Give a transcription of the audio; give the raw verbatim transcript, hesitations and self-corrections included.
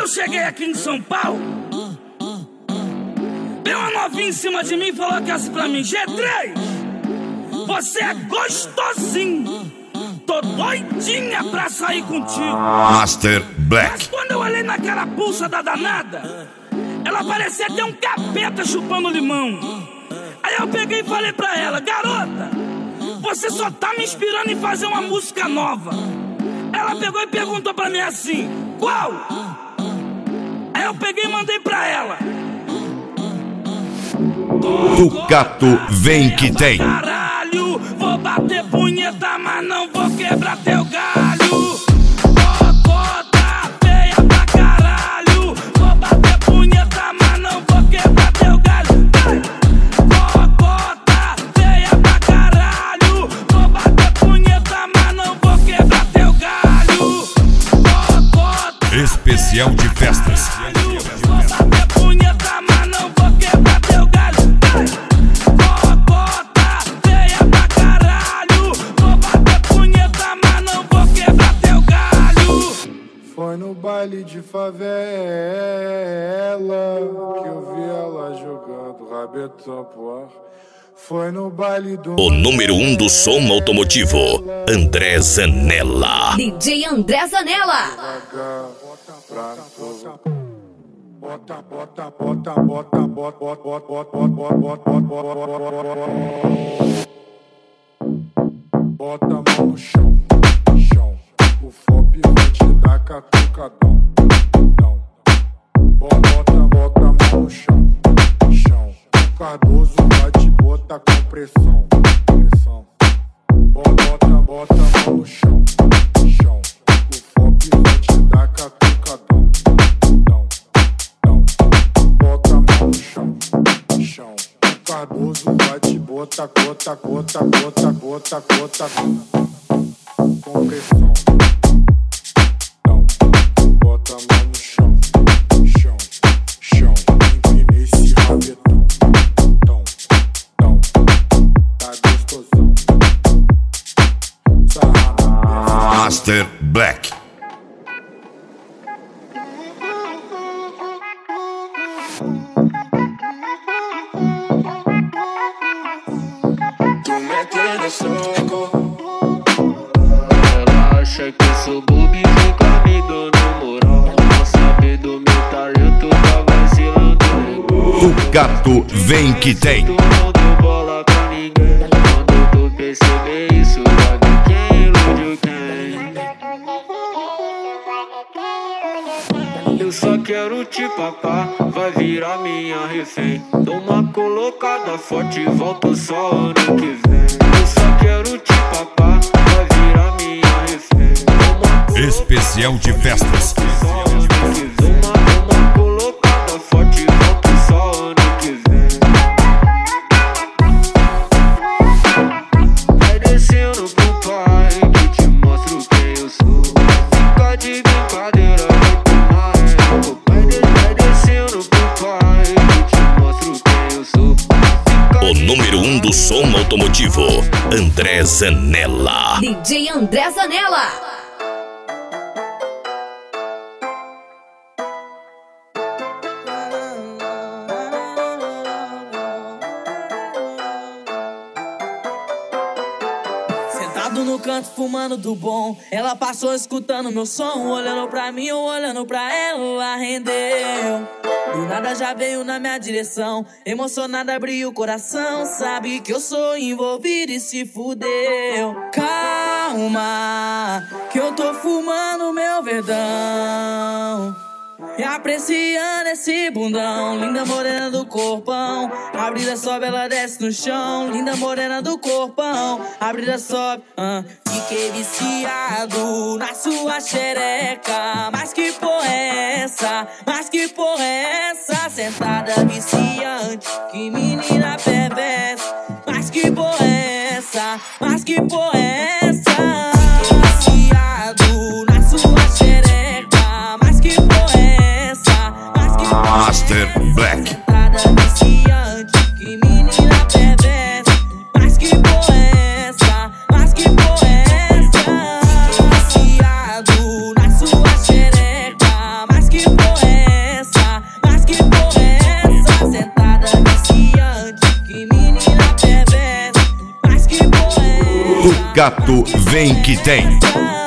eu cheguei aqui em São Paulo, veio uma novinha em cima de mim e falou que assim pra mim: G três, você é gostosinho, tô doidinha pra sair contigo. Master Black. Mas quando eu olhei naquela pulsa da danada, ela parecia ter um capeta chupando limão. Aí eu peguei e falei pra ela: garota, você só tá me inspirando em fazer uma música nova. Ela pegou e perguntou pra mim assim: qual? Aí eu peguei e mandei pra ela: Tucato vem que tem. Caralho, vou bater punheta, mas não vou quebrar teu galho. Cocota feia pra caralho, vou bater punheta, mas não vou quebrar teu galho. Cocota feia pra caralho, vou bater punheta, mas não vou quebrar teu galho. Cocota Especial de festas. vou bater punheta, mas não vou quebrar teu galho. Cocota feia pra caralho, vou bater punheta, mas não vou quebrar teu galho. Foi no baile de favela que eu vi ela jogando rabetão pro ar. Foi no baile do... O número um do som automotivo, André Zanella. D J André Zanella. Bota, bota, bota, bota, bota, bota, bota, bota, bota, bota a mão no chão, chão. O Fob vai te dar catucadão, dão. Bota, bota a mão no chão, chão. O Cardoso vai te botar com pressão, pressão. Bota, bota a mão no chão, chão. O Fob vai te dar catucadão, dão, dão. Bota a mão no chão, chão. O Cardoso vai te botar, gota, gota, gota, gota, gota, com pressão. Não, bota a mão no chão, chão, chão. Empinei esse rabetão, tão, tão. Tá gostosão. Sarrada. Master Black. Tu me tienes loco. Ela acha que eu sou bobo e fica me dando moral. Não sabe do meu talento, tá vacilando. Tucato vem que tem. Tu não deu bola pra ninguém. Quando tu perceber isso, vai ver quem iludiu quem. Eu só quero te papar, vai virar minha refém. Dou uma colocada forte e volto só ano que vem. Eu só quero te papar, vai virar minha refém. Dou uma Especial de festas. só ano que vem. Dou uma, dou uma colocada forte e volto só ano que vem. Vai descendo pro pai que te mostro quem eu sou. Fica de brincadeira, vai tomar é. Vai, de, vai descendo pro pai que te mostro quem eu sou. Fica O de número um do som automotivo, André Zanella. D J André Zanella. Sentado no canto fumando do bom, ela passou escutando meu som, olhando pra mim ou olhando pra ela, rendeu. Do nada já veio na minha direção, emocionada abriu o coração, sabe que eu sou envolvido e se fudeu. Calma, que eu tô fumando meu verdão e apreciando esse bundão. Linda morena do corpão, a brisa sobe, ela desce no chão. Linda morena do corpão, a brisa sobe, uh. Fiquei viciado na sua xereca. Mas que porra é essa? Mas que porra é essa? Sentada viciante, que menina perversa. Mas que porra é essa? Mas que porra é essa? Fiquei viciado na sua xereca. Mas que porra é essa? Mas que porra é essa? Master Black. Sentada viciante, que menina perversa. Mas que porra é essa? Mas que porra é essa? Fiquei viciado na sua xereca. Mas que porra O gato vem que tem.